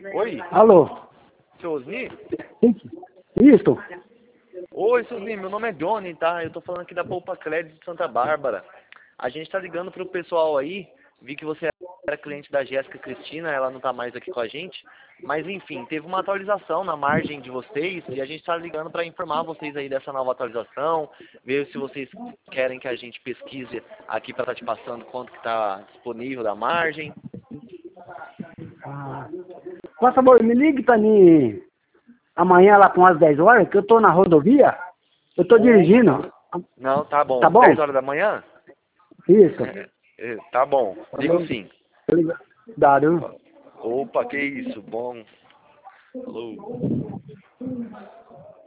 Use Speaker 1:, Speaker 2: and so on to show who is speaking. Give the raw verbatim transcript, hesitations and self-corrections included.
Speaker 1: Oi,
Speaker 2: Alô?
Speaker 1: seu Osni?
Speaker 2: Isso?
Speaker 1: Oi, seu Osni, meu nome é Johnny, tá? Eu tô falando aqui da Poupa Crédito de Santa Bárbara. A gente tá ligando pro pessoal aí, vi que você era cliente da Jéssica Cristina, ela não tá mais aqui com a gente, mas enfim, teve uma atualização na margem de vocês e a gente tá ligando para informar vocês aí dessa nova atualização, ver se vocês querem que a gente pesquise aqui para estar te passando quanto que tá disponível da margem.
Speaker 2: Ah, por favor, me ligue para mim amanhã lá com as dez horas, que eu tô na rodovia. Eu tô dirigindo.
Speaker 1: Não, tá bom.
Speaker 2: Tá bom?
Speaker 1: dez horas da manhã?
Speaker 2: Isso.
Speaker 1: É, é, tá bom.
Speaker 2: Tá
Speaker 1: Ligo
Speaker 2: bom?
Speaker 1: sim.
Speaker 2: Obrigado.
Speaker 1: Opa, que isso. Bom. Falou.